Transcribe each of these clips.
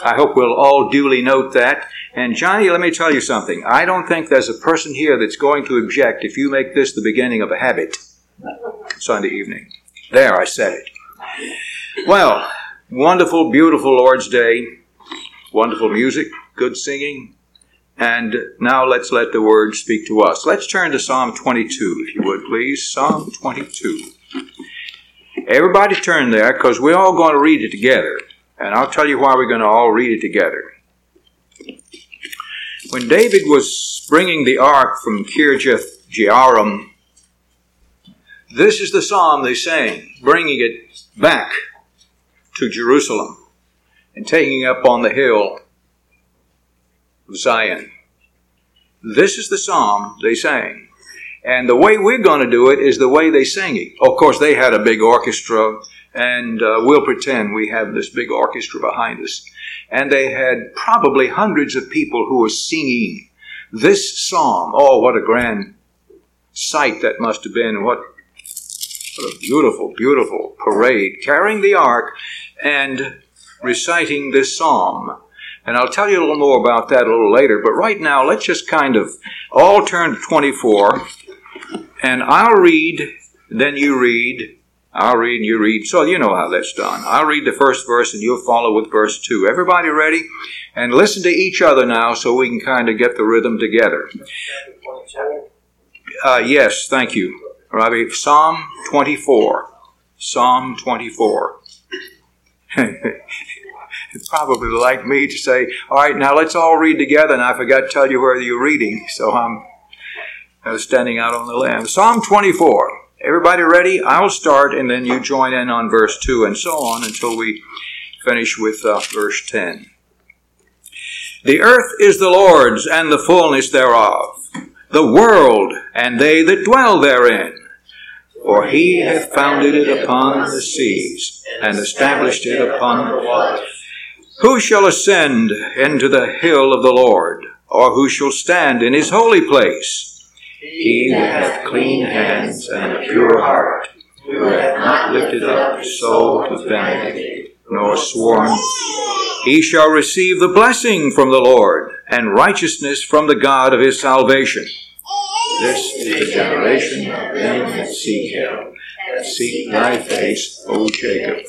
I hope we'll all duly note that. And Johnny, let me tell you something. I don't think there's a person here that's going to object if you make this the beginning of a habit. Sunday evening. There, I said it. Well, wonderful, beautiful Lord's Day. Wonderful music, good singing. And now let's let the Word speak to us. Let's turn to Psalm 22, if you would, please. Psalm 22. Everybody turn there, because we're all going to read it together. And I'll tell you why we're going to all read it together. When David was bringing the ark from Kirjath Jearim, this is the psalm they sang, bringing it back to Jerusalem and taking it up on the hill of Zion. This is the psalm they sang. And the way we're going to do it is the way they sang it. Of course, they had a big orchestra, and we'll pretend we have this big orchestra behind us. And they had probably hundreds of people who were singing this psalm. Oh, what a grand sight that must have been. What a beautiful, beautiful parade, carrying the ark and reciting this psalm. And I'll tell you a little more about that a little later. But right now, let's just kind of all turn to 24. And I'll read, then you read. I'll read and you read. So you know how that's done. I'll read the first verse and you'll follow with verse 2. Everybody ready? And listen to each other now so we can kind of get the rhythm together. Yes, thank you, Robbie. Psalm 24. Psalm 24. It's probably like me to say, all right, now let's all read together, and I forgot to tell you where you're reading, so I'm standing out on the limb. Psalm 24. Everybody ready? I'll start, and then you join in on verse 2, and so on until we finish with verse 10. The earth is the Lord's, and the fullness thereof, the world, and they that dwell therein. For he hath founded it upon the seas, and established it upon the waters. Who shall ascend into the hill of the Lord, or who shall stand in his holy place? He that hath clean hands and a pure heart, who hath not lifted up his soul to vanity, nor sworn, he shall receive the blessing from the Lord, and righteousness from the God of his salvation. This is the generation of them that seek him, that seek thy face, O Jacob.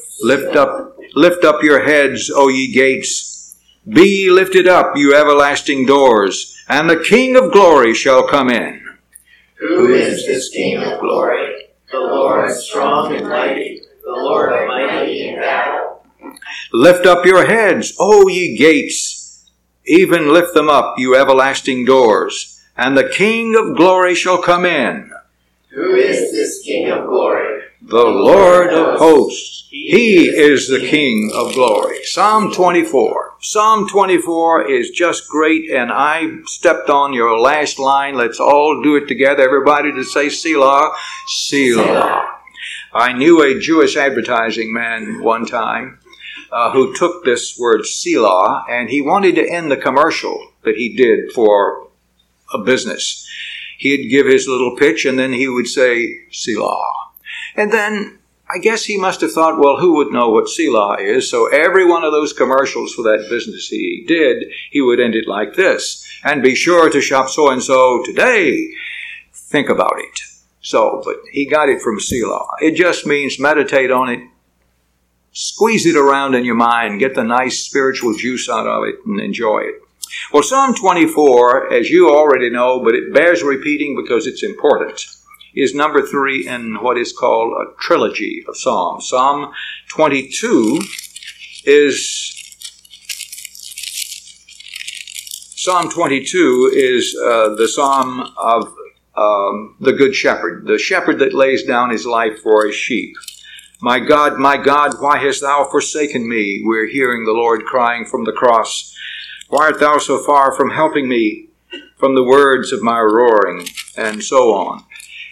Lift up your heads, O ye gates. Be ye lifted up, you everlasting doors, and the King of glory shall come in. Who is this King of glory? The Lord strong and mighty, the Lord mighty in battle. Lift up your heads, O ye gates. Even lift them up, you everlasting doors, and the King of glory shall come in. Who is this King of glory? The Lord of hosts. He is the King of glory. Psalm 24. Psalm 24 is just great, and I stepped on your last line. Let's all do it together. Everybody to say Selah. Selah. I knew a Jewish advertising man one time who took this word Selah, and he wanted to end the commercial that he did for a business. He'd give his little pitch, and then he would say Selah. And then I guess he must have thought, well, who would know what Selah is? So every one of those commercials for that business he did, he would end it like this. And be sure to shop so-and-so today. Think about it. So, but he got it from Selah. It just means meditate on it. Squeeze it around in your mind. Get the nice spiritual juice out of it and enjoy it. Well, Psalm 24, as you already know, but it bears repeating because it's important, is number 3 in what is called a trilogy of Psalms. Psalm 22 is the Psalm of the Good Shepherd, the shepherd that lays down his life for his sheep. My God, why hast thou forsaken me? We're hearing the Lord crying from the cross. Why art thou so far from helping me from the words of my roaring? And so on.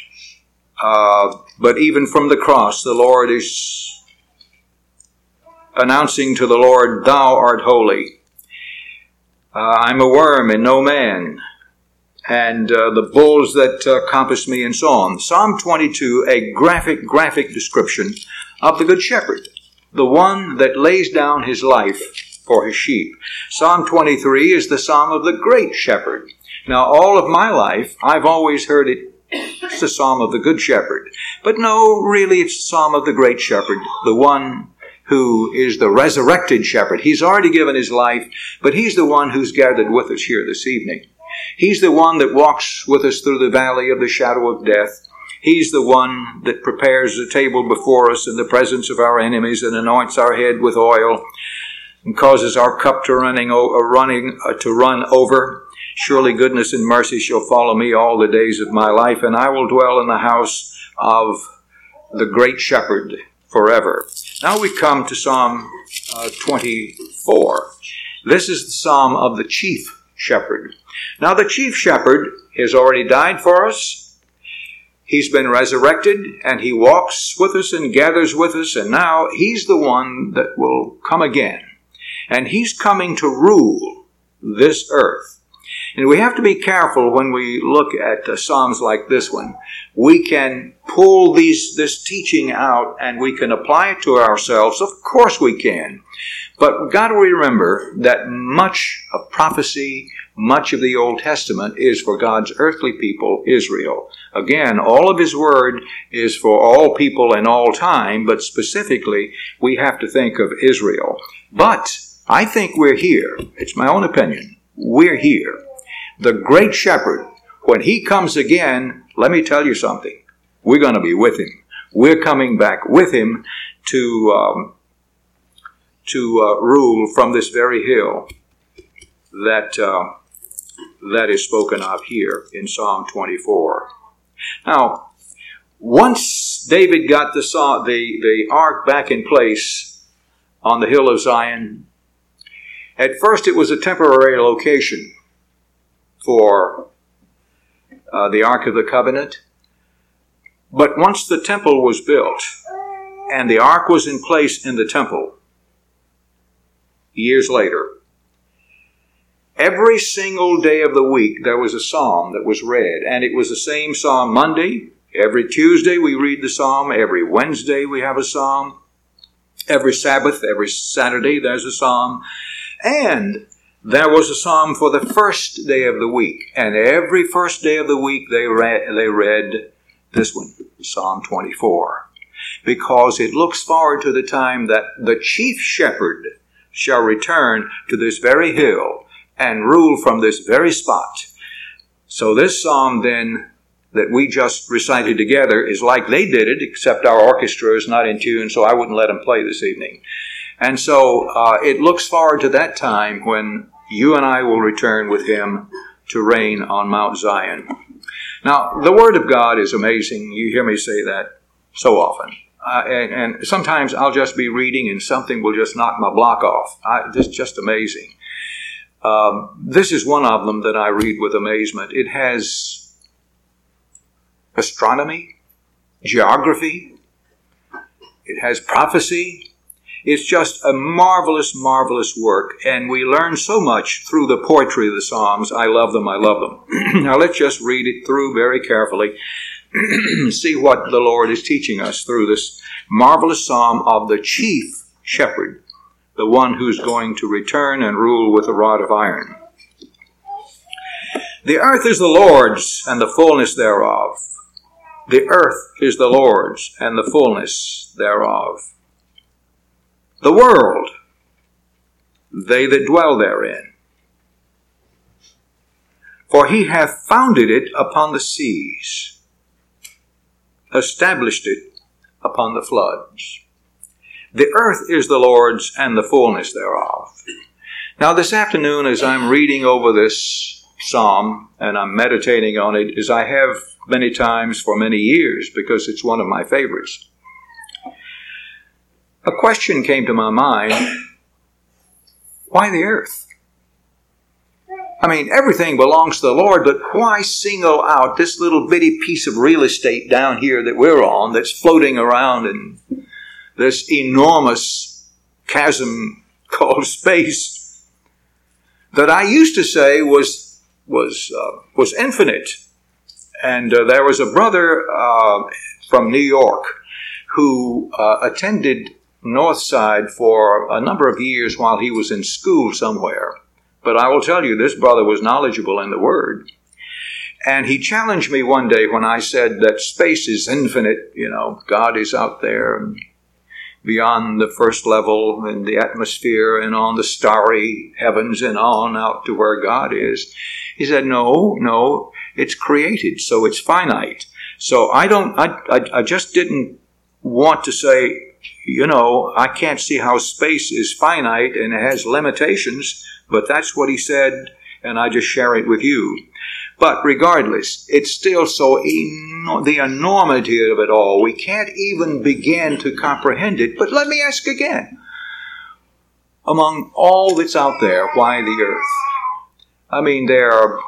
But even from the cross, the Lord is announcing to the Lord, thou art holy. I'm a worm and no man. And the bulls that compass me and so on. Psalm 22, a graphic description of the Good Shepherd. The one that lays down his life for his sheep. Psalm 23 is the psalm of the great shepherd. Now, all of my life, I've always heard it's the psalm of the good shepherd. But no, really, it's the psalm of the great shepherd, the one who is the resurrected shepherd. He's already given his life, but he's the one who's gathered with us here this evening. He's the one that walks with us through the valley of the shadow of death. He's the one that prepares the table before us in the presence of our enemies and anoints our head with oil and causes our cup to run over. Surely goodness and mercy shall follow me all the days of my life, and I will dwell in the house of the great shepherd forever. Now we come to Psalm 24. This is the psalm of the chief shepherd. Now the chief shepherd has already died for us. He's been resurrected, and he walks with us and gathers with us, and now he's the one that will come again. And he's coming to rule this earth. And we have to be careful when we look at psalms like this one. We can pull this teaching out and we can apply it to ourselves. Of course we can. But we've got to remember that much of prophecy, much of the Old Testament is for God's earthly people, Israel. Again, all of his word is for all people in all time, but specifically we have to think of Israel. But I think we're here. It's my own opinion. We're here. The great shepherd, when he comes again, let me tell you something. We're going to be with him. We're coming back with him to rule from this very hill that is spoken of here in Psalm 24. Now, once David got the ark back in place on the hill of Zion, at first it was a temporary location for the Ark of the Covenant. But once the temple was built and the ark was in place in the temple, years later, every single day of the week there was a psalm that was read. And it was the same psalm Monday. Every Tuesday we read the psalm. Every Wednesday we have a psalm. Every Sabbath, every Saturday there's a psalm. And there was a psalm for the first day of the week. And every first day of the week they read this one, Psalm 24. Because it looks forward to the time that the chief shepherd shall return to this very hill and rule from this very spot. So this psalm then that we just recited together is like they did it, except our orchestra is not in tune, so I wouldn't let them play this evening. And so it looks forward to that time when you and I will return with him to reign on Mount Zion. Now, the Word of God is amazing. You hear me say that so often. And sometimes I'll just be reading and something will just knock my block off. It's just amazing. This is one of them that I read with amazement. It has astronomy, geography. It has prophecy. It's just a marvelous, marvelous work, and we learn so much through the poetry of the Psalms. I love them, I love them. Now let's just read it through very carefully, see what the Lord is teaching us through this marvelous psalm of the chief shepherd, the one who's going to return and rule with a rod of iron. The earth is the Lord's, and the fullness thereof. The earth is the Lord's, and the fullness thereof. The world, they that dwell therein. For he hath founded it upon the seas, established it upon the floods. The earth is the Lord's, and the fullness thereof. Now this afternoon, as I'm reading over this psalm, and I'm meditating on it, as I have many times for many years, because it's one of my favorites, a question came to my mind. Why the earth? I mean, everything belongs to the Lord, but why single out this little bitty piece of real estate down here that we're on that's floating around in this enormous chasm called space that I used to say was infinite? And there was a brother from New York who attended North Side for a number of years while he was in school somewhere. But I will tell you, this brother was knowledgeable in the Word. And he challenged me one day when I said that space is infinite, God is out there beyond the first level in the atmosphere and on the starry heavens and on out to where God is. He said, no, it's created, so it's finite. So I just didn't want to say, I can't see how space is finite and it has limitations, but that's what he said, and I just share it with you. But regardless, it's still the enormity of it all. We can't even begin to comprehend it. But let me ask again. Among all that's out there, why the earth? There are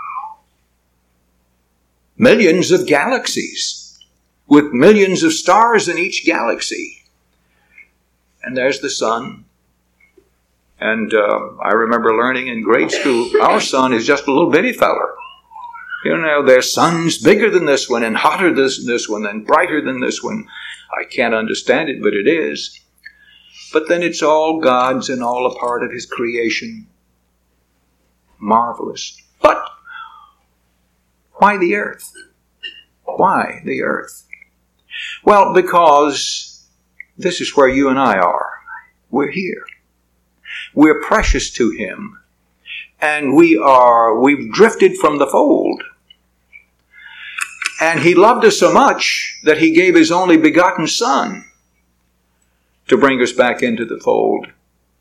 millions of galaxies with millions of stars in each galaxy. And there's the sun. And I remember learning in grade school, our sun is just a little bitty feller. There's suns bigger than this one and hotter than this one and brighter than this one. I can't understand it, but it is. But then it's all God's and all a part of His creation. Marvelous. But why the earth? Why the earth? Well, because this is where you and I are. We're here. We're precious to Him. And we've drifted from the fold. And He loved us so much that He gave His only begotten Son to bring us back into the fold.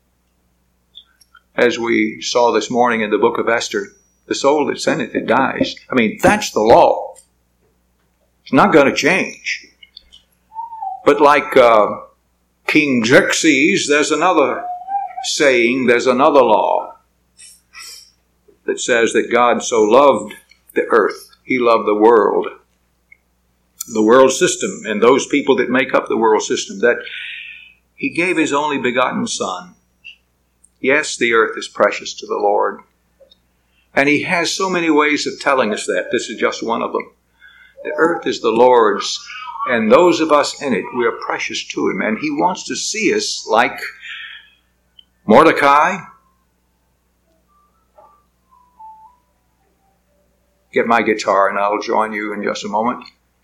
As we saw this morning in the book of Esther, the soul that sinneth, it dies. That's the law. It's not going to change. But like King Xerxes, there's another saying, there's another law that says that God so loved the earth, He loved the world system, and those people that make up the world system, that He gave His only begotten Son. Yes, the earth is precious to the Lord. And He has so many ways of telling us that. This is just one of them. The earth is the Lord's, and those of us in it, we are precious to Him. And He wants to see us like Mordecai. Get my guitar and I'll join you in just a moment.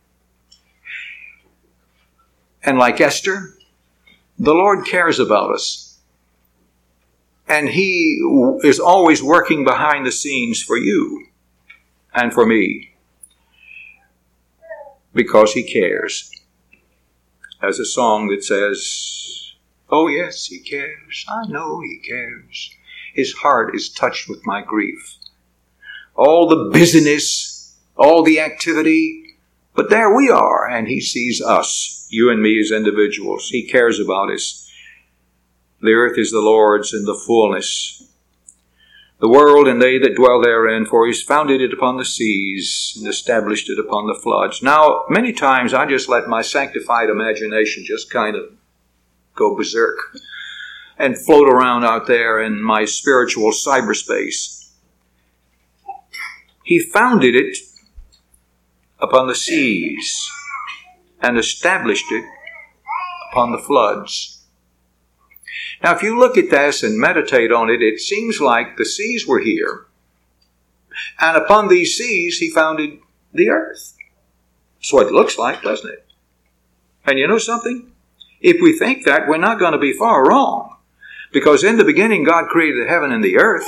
And like Esther, the Lord cares about us. And He is always working behind the scenes for you and for me. Because He cares. There's a song that says, oh yes, He cares. I know He cares. His heart is touched with my grief. All the busyness, all the activity, but there we are, and He sees us, you and me as individuals. He cares about us. The earth is the Lord's and the fullness, the world and they that dwell therein, for He's founded it upon the seas and established it upon the floods. Now, many times I just let my sanctified imagination just kind of go berserk and float around out there in my spiritual cyberspace. He founded it upon the seas and established it upon the floods. Now, if you look at this and meditate on it, it seems like the seas were here, and upon these seas He founded the earth. That's what it looks like, doesn't it? And you know something? If we think that, we're not going to be far wrong, because in the beginning God created the heaven and the earth.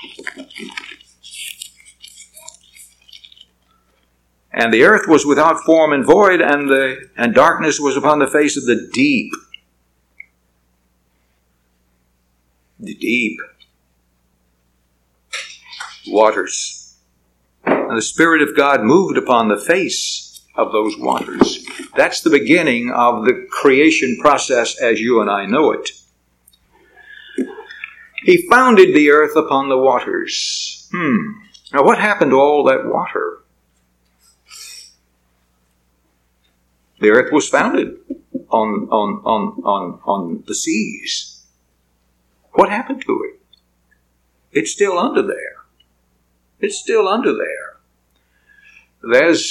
And the earth was without form and void, and darkness was upon the face of the deep. The deep waters. And the Spirit of God moved upon the face of those waters. That's the beginning of the creation process as you and I know it. He founded the earth upon the waters. Now what happened to all that water? The earth was founded on the seas. What happened to it? It's still under there. It's still under there.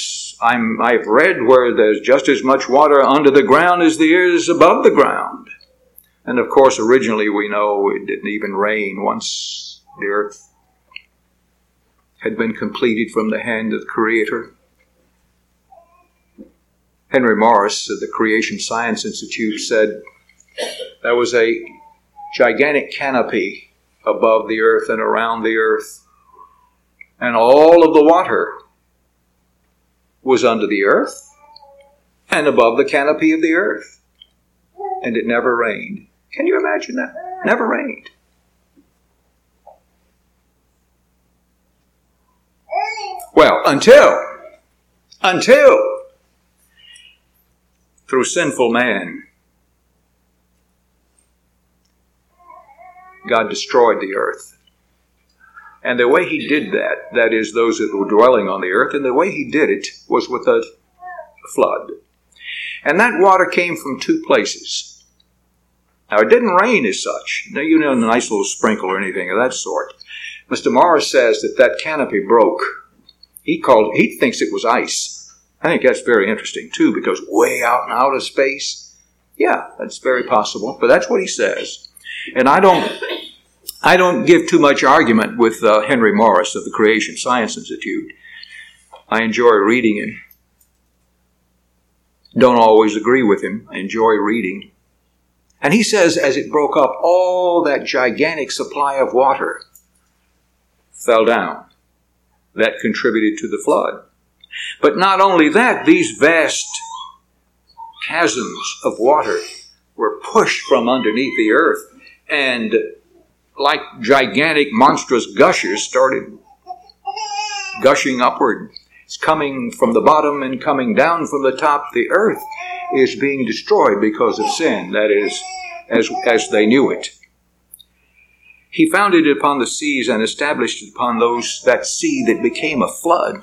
I've read where there's just as much water under the ground as there is above the ground. And of course, originally we know it didn't even rain once the earth had been completed from the hand of the Creator. Henry Morris of the Creation Science Institute said there was a gigantic canopy above the earth and around the earth, and all of the water was under the earth and above the canopy of the earth, and it never rained. Can you imagine that? Never rained. Well, until through sinful man, God destroyed the earth. And the way he did that, that is, those that were dwelling on the earth, and the way he did it was with a flood. And that water came from two places. Now, it didn't rain as such. Now, a nice little sprinkle or anything of that sort. Mr. Morris says that canopy broke. He thinks it was ice. I think that's very interesting, too, because way out in outer space, yeah, that's very possible. But that's what he says. And I don't give too much argument with Henry Morris of the Creation Science Institute. I enjoy reading him. Don't always agree with him. I enjoy reading. And he says, as it broke up, all that gigantic supply of water fell down. That contributed to the flood. But not only that, these vast chasms of water were pushed from underneath the earth, and like gigantic, monstrous gushers started gushing upward. It's coming from the bottom and coming down from the top. The earth is being destroyed because of sin. That is, as they knew it. He founded it upon the seas and established it upon that sea that became a flood.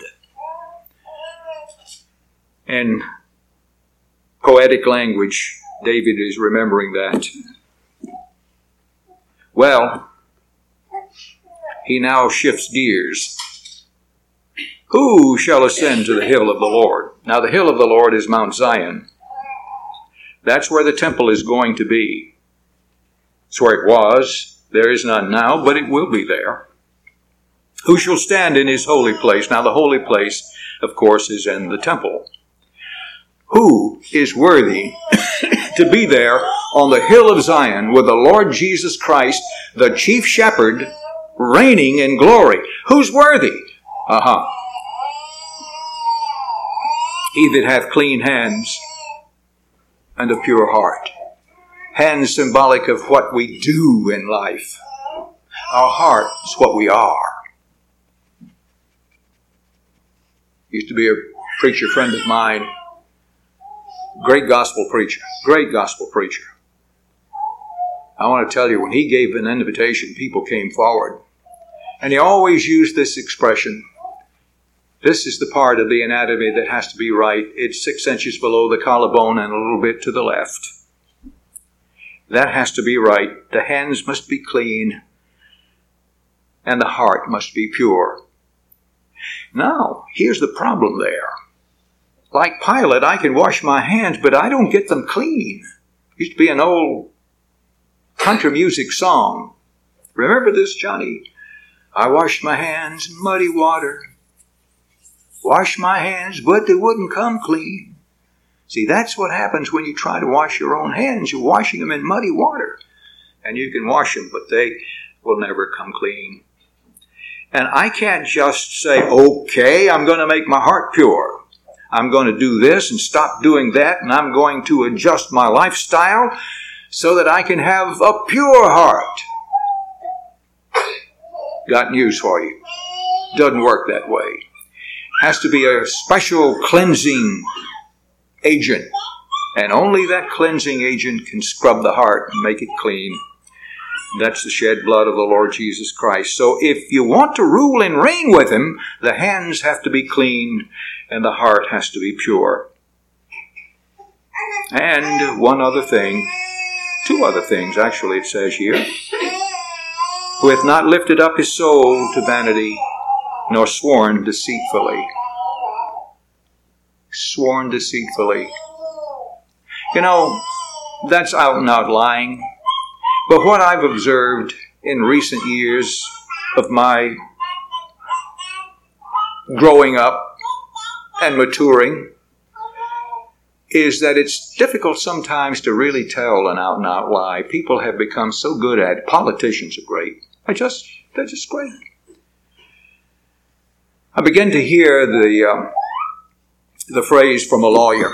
In poetic language, David is remembering that. Well, he now shifts gears. Who shall ascend to the hill of the Lord? Now, the hill of the Lord is Mount Zion. That's where the temple is going to be. It's where it was. There is none now, but it will be there. Who shall stand in his holy place? Now, the holy place, of course, is in the temple. Who is worthy to be there on the hill of Zion with the Lord Jesus Christ, the chief shepherd, reigning in glory? Who's worthy? He that hath clean hands and a pure heart. Hands symbolic of what we do in life. Our heart is what we are. Used to be a preacher friend of mine, great gospel preacher. I want to tell you, when he gave an invitation, people came forward. And he always used this expression. This is the part of the anatomy that has to be right. It's 6 inches below the collarbone and a little bit to the left. That has to be right. The hands must be clean. And the heart must be pure. Now, here's the problem there. Like Pilate, I can wash my hands, but I don't get them clean. Used to be an old country music song. Remember this, Johnny? I washed my hands in muddy water. Washed my hands, but they wouldn't come clean. See, that's what happens when you try to wash your own hands. You're washing them in muddy water. And you can wash them, but they will never come clean. And I can't just say, okay, I'm going to make my heart pure. I'm going to do this and stop doing that, and I'm going to adjust my lifestyle so that I can have a pure heart. Got news for you. Doesn't work that way. Has to be a special cleansing agent. And only that cleansing agent can scrub the heart and make it clean. That's the shed blood of the Lord Jesus Christ. So if you want to rule and reign with him, the hands have to be clean and the heart has to be pure. And one other thing, 2 other things actually it says here. Who hath not lifted up his soul to vanity, nor sworn deceitfully. Sworn deceitfully. You know, that's out and out lying. But what I've observed in recent years of my growing up and maturing is that it's difficult sometimes to really tell an out-and-out lie. People have become so good at it. Politicians are great. They're just great. I began to hear the phrase from a lawyer.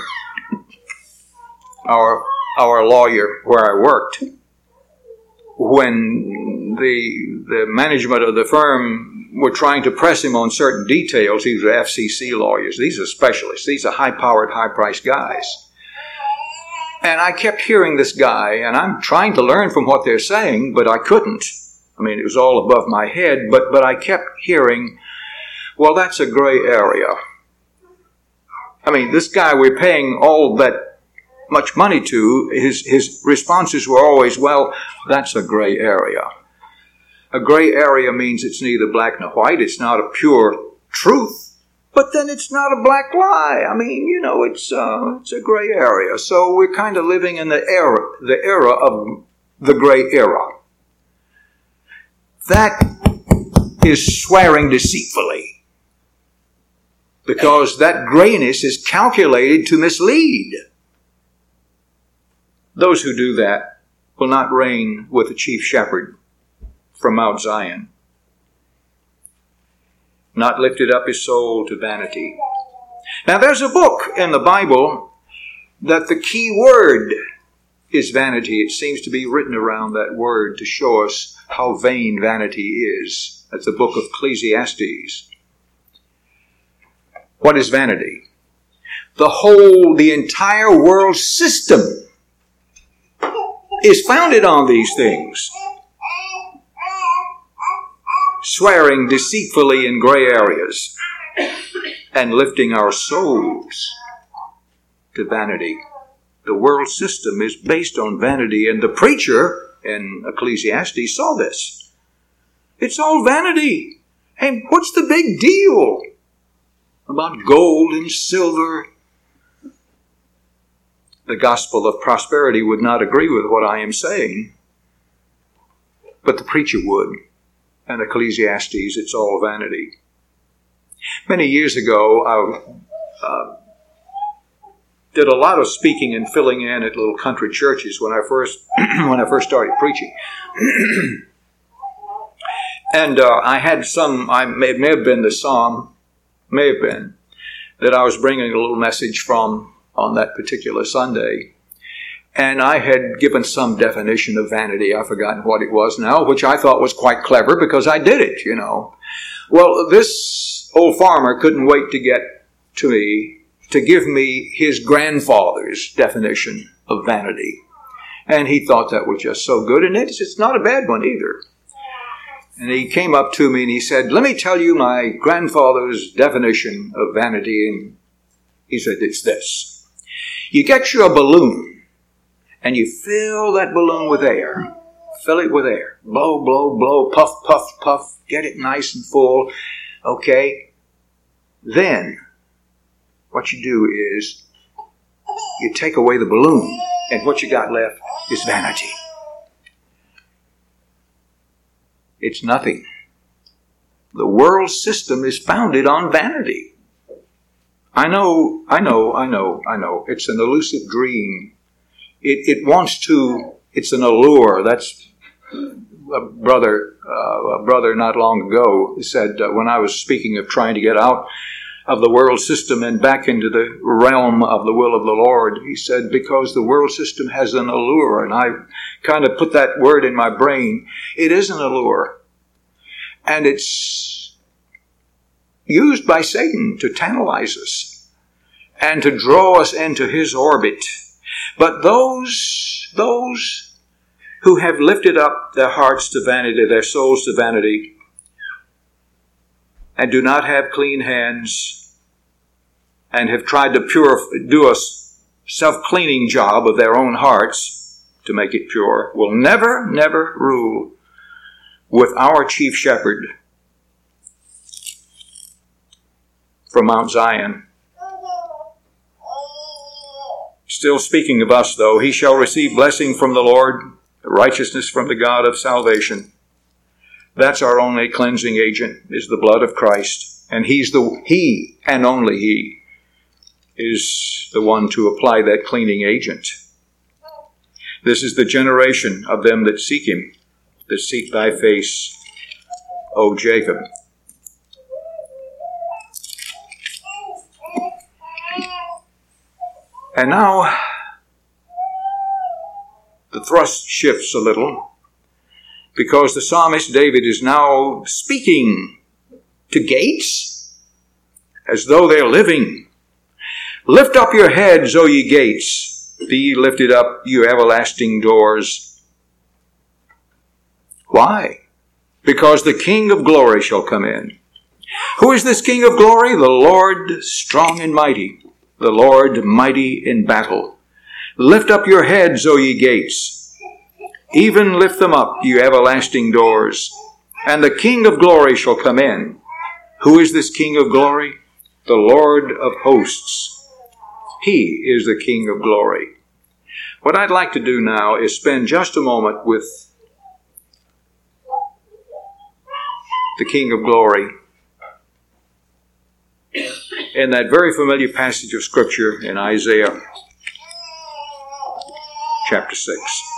Our lawyer where I worked, when the management of the firm were trying to press him on certain details. These are FCC lawyers. These are specialists. These are high-powered, high-priced guys. And I kept hearing this guy, and I'm trying to learn from what they're saying, but I couldn't. I mean, it was all above my head, but I kept hearing, well, that's a gray area. I mean, this guy we're paying all that much money to, his responses were always, well, that's a gray area. A gray area means it's neither black nor white. It's not a pure truth, but then it's not a black lie. I mean, it's a gray area. So we're kind of living in the era of the gray era. That is swearing deceitfully, because that grayness is calculated to mislead. Those who do that will not reign with the chief shepherd from Mount Zion. Not lifted up his soul to vanity. Now there's a book in the Bible that the key word is vanity. It seems to be written around that word to show us how vain vanity is. That's the book of Ecclesiastes. What is vanity? The entire world system is founded on these things. Swearing deceitfully in gray areas and lifting our souls to vanity. The world system is based on vanity, and the preacher in Ecclesiastes saw this. It's all vanity. Hey, what's the big deal about gold and silver? The gospel of prosperity would not agree with what I am saying, but the preacher would. And Ecclesiastes, it's all vanity. Many years ago, I did a lot of speaking and filling in at little country churches when I first started preaching. And I had may have been the psalm, that I was bringing a little message from on that particular Sunday. And I had given some definition of vanity. I've forgotten what it was now, which I thought was quite clever because I did it, Well, this old farmer couldn't wait to get to me to give me his grandfather's definition of vanity. And he thought that was just so good. And it's not a bad one either. And he came up to me and he said, let me tell you my grandfather's definition of vanity. And he said, it's this. You get you a balloon. And you fill that balloon with air. Fill it with air. Blow, blow, blow, puff, puff, puff. Get it nice and full. Okay? Then, what you do is, you take away the balloon, and what you got left is vanity. It's nothing. The world system is founded on vanity. I know. It's an elusive dream. It wants to, it's an allure. That's a brother not long ago said, when I was speaking of trying to get out of the world system and back into the realm of the will of the Lord, he said, because the world system has an allure. And I kind of put that word in my brain. It is an allure. And it's used by Satan to tantalize us and to draw us into his orbit. But those who have lifted up their hearts to vanity, their souls to vanity, and do not have clean hands, and have tried to do a self-cleaning job of their own hearts to make it pure, will never, never rule with our chief shepherd from Mount Zion. Still speaking of us, though, he shall receive blessing from the Lord righteousness from the God of salvation. That's our only cleansing agent, is the blood of Christ. And He and only He is the one to apply that cleaning agent. This is the generation of them that seek Him, that seek thy face, O Jacob. And now, the thrust shifts a little, because the psalmist David is now speaking to gates as though they're living. Lift up your heads, O ye gates, be ye lifted up, you everlasting doors. Why? Because the King of glory shall come in. Who is this King of glory? The Lord strong and mighty, the Lord mighty in battle. Lift up your heads, O ye gates, even lift them up, you everlasting doors, and the King of glory shall come in. Who is this King of glory? The Lord of hosts. He is the King of glory. What I'd like to do now is spend just a moment with the King of glory in that very familiar passage of Scripture in Isaiah chapter 6.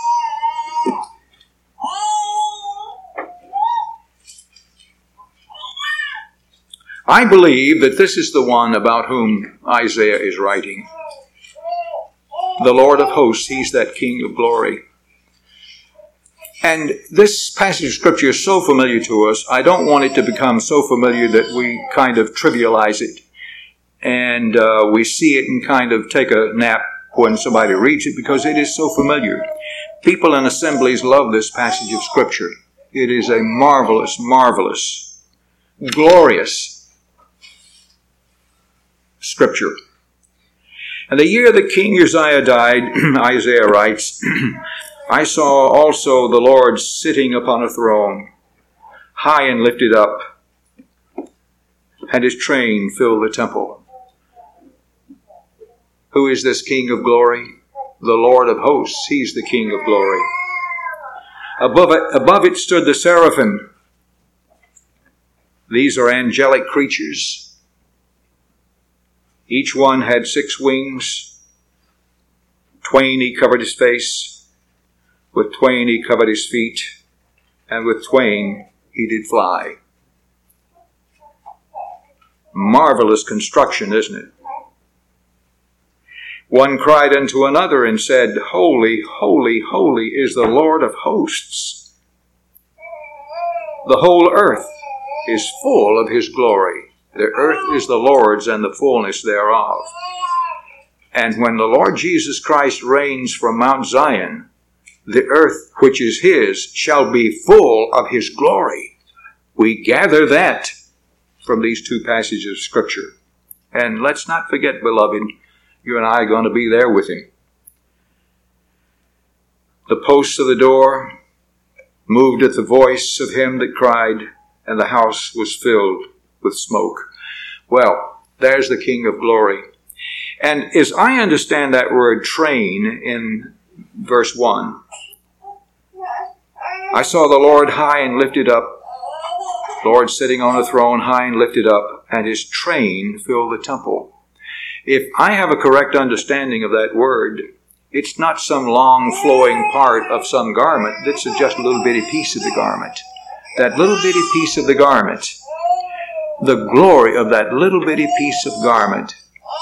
I believe that this is the one about whom Isaiah is writing. The Lord of hosts, He's that King of glory. And this passage of Scripture is so familiar to us, I don't want it to become so familiar that we kind of trivialize it. And we see it and kind of take a nap when somebody reads it, because it is so familiar. People in assemblies love this passage of Scripture. It is a marvelous, marvelous, glorious Scripture. And the year that King Uzziah died, Isaiah writes, I saw also the Lord sitting upon a throne, high and lifted up, and His train filled the temple. Who is this King of glory? The Lord of hosts. He's the King of glory. Above it stood the seraphim. These are angelic creatures. Each one had 6 wings. Twain He covered His face. With twain He covered His feet. And with twain He did fly. Marvelous construction, isn't it? One cried unto another and said, Holy, holy, holy is the Lord of hosts. The whole earth is full of His glory. The earth is the Lord's and the fullness thereof. And when the Lord Jesus Christ reigns from Mount Zion, the earth which is His shall be full of His glory. We gather that from these 2 passages of Scripture. And let's not forget, beloved, you and I are going to be there with Him. The posts of the door moved at the voice of Him that cried, and the house was filled with smoke. Well, there's the King of glory. And as I understand that word train in verse 1, I saw the Lord high and lifted up, Lord sitting on a throne high and lifted up, and His train filled the temple. If I have a correct understanding of that word, it's not some long flowing part of some garment. That's just a little bitty piece of the garment. That little bitty piece of the garment, the glory of that little bitty piece of garment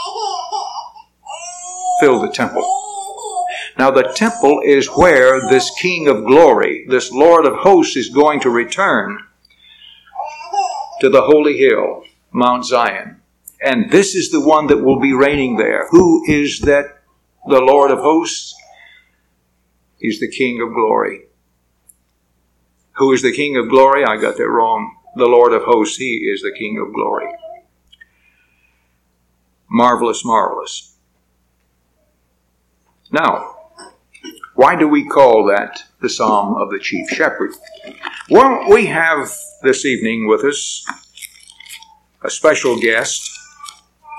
filled the temple. Now the temple is where this King of glory, this Lord of hosts, is going to return to the holy hill, Mount Zion. And this is the one that will be reigning there. Who is that, the Lord of hosts? He's the King of glory. Who is the King of glory? I got that wrong. The Lord of hosts, He is the King of glory. Marvelous, marvelous. Now, why do we call that the Psalm of the Chief Shepherd? Well, we have this evening with us a special guest.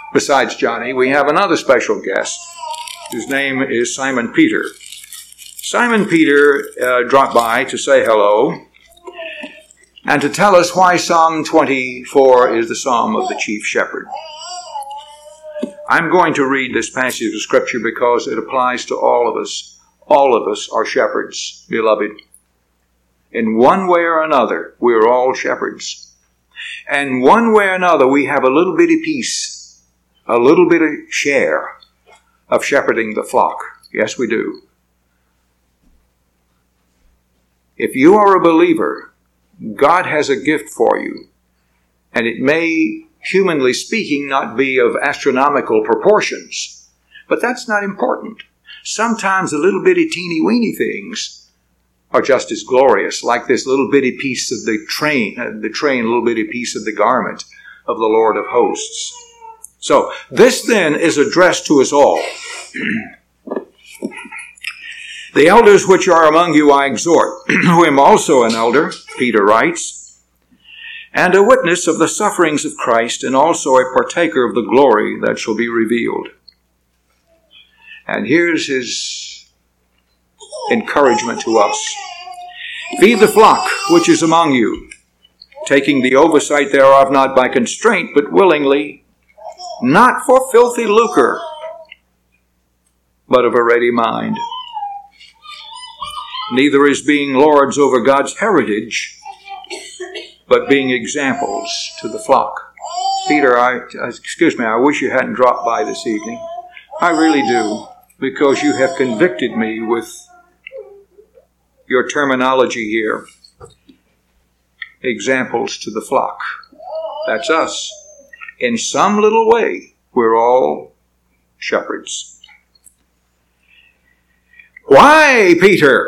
Besides Johnny, we have another special guest. His name is Simon Peter. Simon Peter dropped by to say hello and to tell us why Psalm 24 is the psalm of the chief shepherd. I'm going to read this passage of Scripture because it applies to all of us. All of us are shepherds, beloved. In one way or another, we're all shepherds. And one way or another, we have a little bitty piece, a little bit of share of shepherding the flock. Yes, we do. If you are a believer, God has a gift for you, and it may, humanly speaking, not be of astronomical proportions, but that's not important. Sometimes the little bitty teeny weeny things are just as glorious, like this little bitty piece of the train, a little bitty piece of the garment of the Lord of hosts. So, this then is addressed to us all. The elders which are among you I exhort, who am also an elder, Peter writes, and a witness of the sufferings of Christ, and also a partaker of the glory that shall be revealed. And here's his encouragement to us. Feed the flock which is among you, taking the oversight thereof not by constraint, but willingly, not for filthy lucre, but of a ready mind. Neither as being lords over God's heritage, but being examples to the flock. Peter, I wish you hadn't dropped by this evening. I really do, because you have convicted me with your terminology here. Examples to the flock. That's us. In some little way, we're all shepherds. Why, Peter?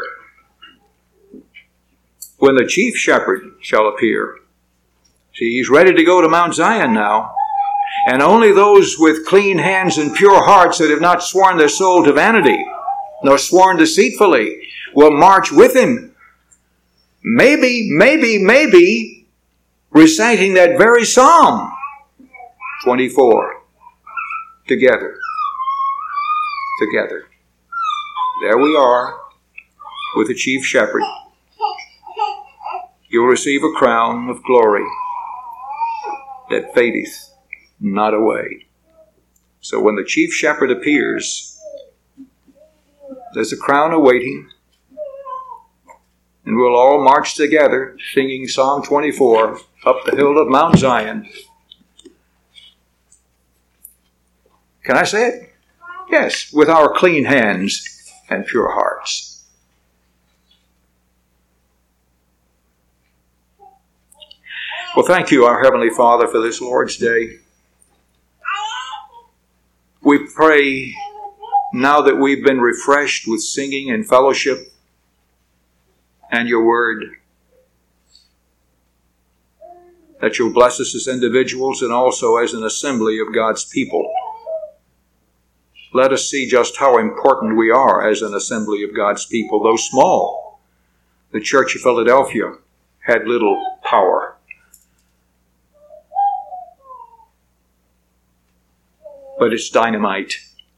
When the chief shepherd shall appear. See, he's ready to go to Mount Zion now. And only those with clean hands and pure hearts that have not sworn their soul to vanity, nor sworn deceitfully, will march with him. Maybe, reciting that very Psalm 24. Together. There we are with the chief shepherd. You'll receive a crown of glory that fadeth not away. So when the chief shepherd appears, there's a crown awaiting, and we'll all march together singing Psalm 24 up the hill of Mount Zion. Can I say it? Yes, with our clean hands and pure hearts. Well, thank you, our Heavenly Father, for this Lord's Day. We pray, now that we've been refreshed with singing and fellowship and your word, that you'll bless us as individuals and also as an assembly of God's people. Let us see just how important we are as an assembly of God's people. Though small, the Church of Philadelphia had little power. But it's dynamite.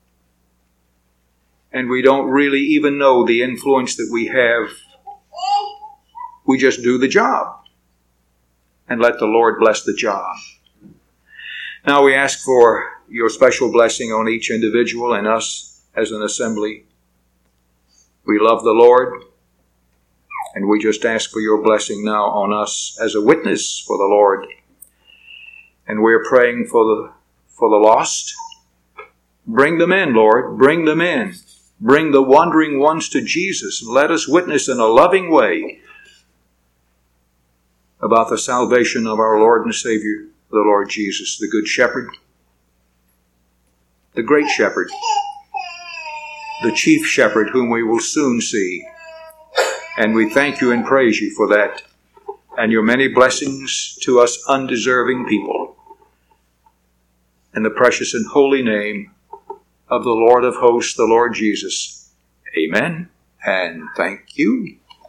And we don't really even know the influence that we have. We just do the job. And let the Lord bless the job. Now we ask for your special blessing on each individual and us as an assembly. We love the Lord. And we just ask for your blessing now on us as a witness for the Lord. And we're praying for the lost. Bring them in, Lord. Bring them in. Bring the wandering ones to Jesus. And let us witness in a loving way about the salvation of our Lord and Savior, the Lord Jesus, the Good Shepherd, the Great Shepherd, the Chief Shepherd, whom we will soon see. And we thank you and praise you for that and your many blessings to us undeserving people. In the precious and holy name of the Lord of hosts, the Lord Jesus. Amen, and thank you.